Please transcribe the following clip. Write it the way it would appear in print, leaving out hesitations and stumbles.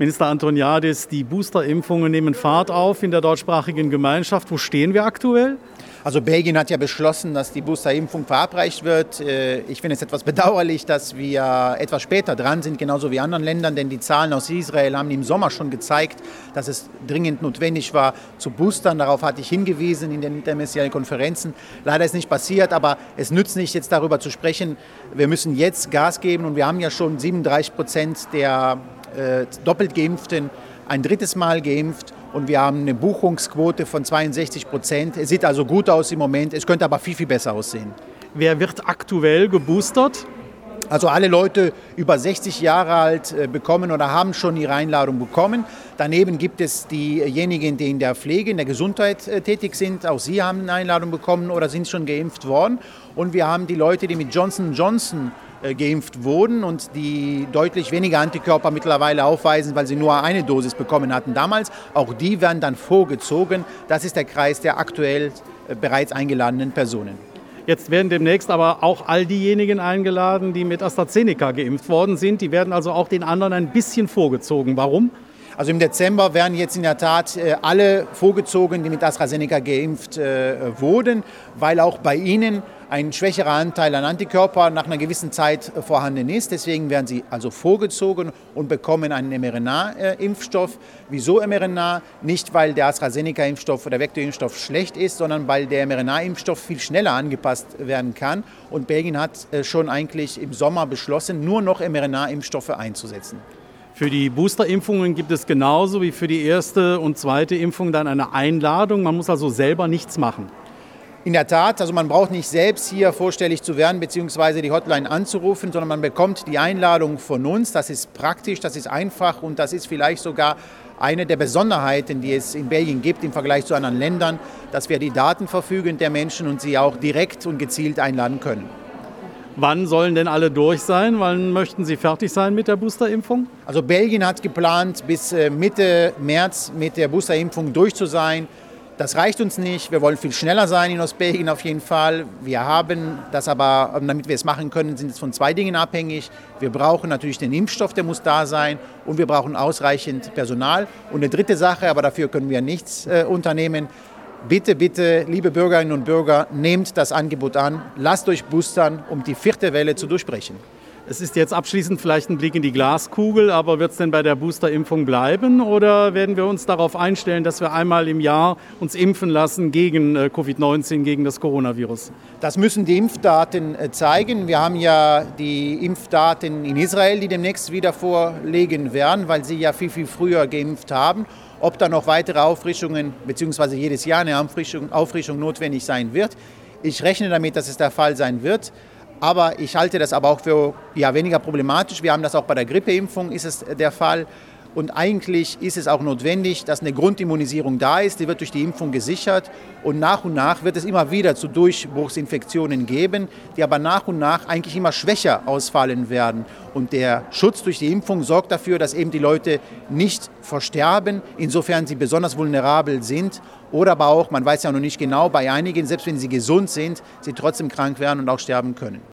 Minister Antoniadis, die Boosterimpfungen nehmen Fahrt auf in der deutschsprachigen Gemeinschaft. Wo stehen wir aktuell? Also Belgien hat ja beschlossen, dass die Boosterimpfung verabreicht wird. Ich finde es etwas bedauerlich, dass wir etwas später dran sind, genauso wie anderen Ländern, denn die Zahlen aus Israel haben im Sommer schon gezeigt, dass es dringend notwendig war zu boostern. Darauf hatte ich hingewiesen in den interministeriellen Konferenzen. Leider ist nicht passiert, aber es nützt nicht, jetzt darüber zu sprechen. Wir müssen jetzt Gas geben und wir haben ja schon 37% der doppelt Geimpften ein drittes Mal geimpft. Und wir haben eine Buchungsquote von 62%. Es sieht also gut aus im Moment, es könnte aber viel, viel besser aussehen. Wer wird aktuell geboostert? Also alle Leute über 60 Jahre alt bekommen oder haben schon ihre Einladung bekommen. Daneben gibt es diejenigen, die in der Pflege, in der Gesundheit tätig sind. Auch sie haben eine Einladung bekommen oder sind schon geimpft worden. Und wir haben die Leute, die mit Johnson & Johnson geimpft wurden und die deutlich weniger Antikörper mittlerweile aufweisen, weil sie nur eine Dosis bekommen hatten damals. Auch die werden dann vorgezogen. Das ist der Kreis der aktuell bereits eingeladenen Personen. Jetzt werden demnächst aber auch all diejenigen eingeladen, die mit AstraZeneca geimpft worden sind. Die werden also auch den anderen ein bisschen vorgezogen. Warum? Also im Dezember werden jetzt in der Tat alle vorgezogen, die mit AstraZeneca geimpft wurden, weil auch bei ihnen ein schwächerer Anteil an Antikörpern nach einer gewissen Zeit vorhanden ist. Deswegen werden sie also vorgezogen und bekommen einen mRNA-Impfstoff. Wieso mRNA? Nicht, weil der AstraZeneca-Impfstoff oder der Vektorimpfstoff schlecht ist, sondern weil der mRNA-Impfstoff viel schneller angepasst werden kann. Und Belgien hat schon eigentlich im Sommer beschlossen, nur noch mRNA-Impfstoffe einzusetzen. Für die Boosterimpfungen gibt es genauso wie für die erste und zweite Impfung dann eine Einladung. Man muss also selber nichts machen. In der Tat, also man braucht nicht selbst hier vorstellig zu werden bzw. die Hotline anzurufen, sondern man bekommt die Einladung von uns. Das ist praktisch, das ist einfach und das ist vielleicht sogar eine der Besonderheiten, die es in Belgien gibt im Vergleich zu anderen Ländern, dass wir die Daten verfügen der Menschen und sie auch direkt und gezielt einladen können. Wann sollen denn alle durch sein? Wann möchten Sie fertig sein mit der Boosterimpfung? Also Belgien hat geplant, bis Mitte März mit der Boosterimpfung durch zu sein. Das reicht uns nicht. Wir wollen viel schneller sein in Ostbelgien auf jeden Fall. Wir haben das aber, damit wir es machen können, sind es von zwei Dingen abhängig. Wir brauchen natürlich den Impfstoff, der muss da sein und wir brauchen ausreichend Personal. Und eine dritte Sache, aber dafür können wir nichts unternehmen. Bitte, bitte, liebe Bürgerinnen und Bürger, nehmt das Angebot an. Lasst euch boostern, um die vierte Welle zu durchbrechen. Es ist jetzt abschließend vielleicht ein Blick in die Glaskugel, aber wird es denn bei der Boosterimpfung bleiben oder werden wir uns darauf einstellen, dass wir einmal im Jahr uns impfen lassen gegen Covid-19, gegen das Coronavirus? Das müssen die Impfdaten zeigen. Wir haben ja die Impfdaten in Israel, die demnächst wieder vorlegen werden, weil sie ja viel, viel früher geimpft haben. Ob da noch weitere Auffrischungen bzw. jedes Jahr eine Auffrischung notwendig sein wird. Ich rechne damit, dass es der Fall sein wird. Aber ich halte das aber auch für weniger problematisch. Wir haben das auch bei der Grippeimpfung, ist es der Fall. Und eigentlich ist es auch notwendig, dass eine Grundimmunisierung da ist. Die wird durch die Impfung gesichert. Und nach wird es immer wieder zu Durchbruchsinfektionen geben, die aber nach und nach eigentlich immer schwächer ausfallen werden. Und der Schutz durch die Impfung sorgt dafür, dass eben die Leute nicht versterben, insofern sie besonders vulnerabel sind. Oder aber auch, man weiß ja noch nicht genau, bei einigen, selbst wenn sie gesund sind, sie trotzdem krank werden und auch sterben können.